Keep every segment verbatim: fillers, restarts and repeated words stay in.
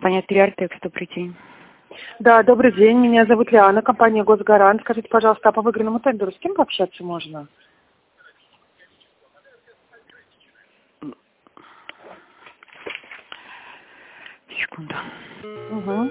компания Триартекс, добрый день. Да, добрый день. Меня зовут Лиана, компания Госгарант. Скажите, пожалуйста, а по выигранному тендеру с кем пообщаться можно? Секунду. Угу.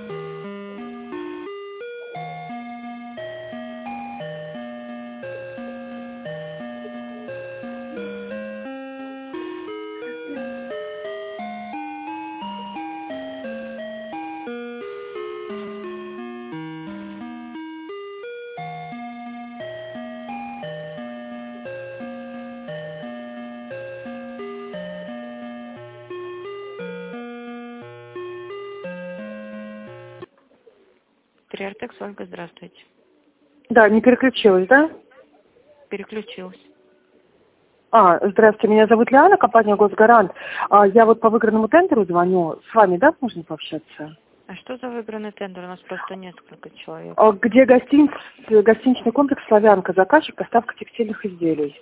Триартекс, Ольга, здравствуйте. Да, не переключилась, да? Переключилась. А, здравствуйте, меня зовут Лиана, компания Госгарант. А, я вот по выигранному тендеру звоню. С вами, да, можно пообщаться? А что за выигранный тендер? У нас просто несколько человек. А, где гостиниц, гостиничный комплекс «Славянка», заказчик, поставка текстильных изделий.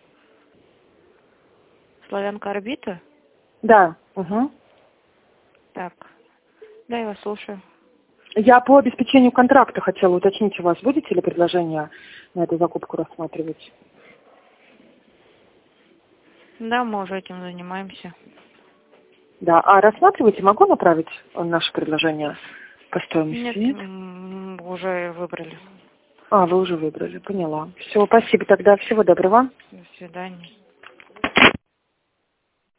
Славянка Орбита? Да. Угу. Так. Да, я вас слушаю. Я по обеспечению контракта хотела уточнить у вас, будете ли предложение на эту закупку рассматривать? Да, мы уже этим занимаемся. Да, а рассматриваете, могу направить наше предложение по стоимости? Нет, Нет? м, уже выбрали. А, вы уже выбрали, поняла. Все, спасибо тогда, всего доброго. До свидания.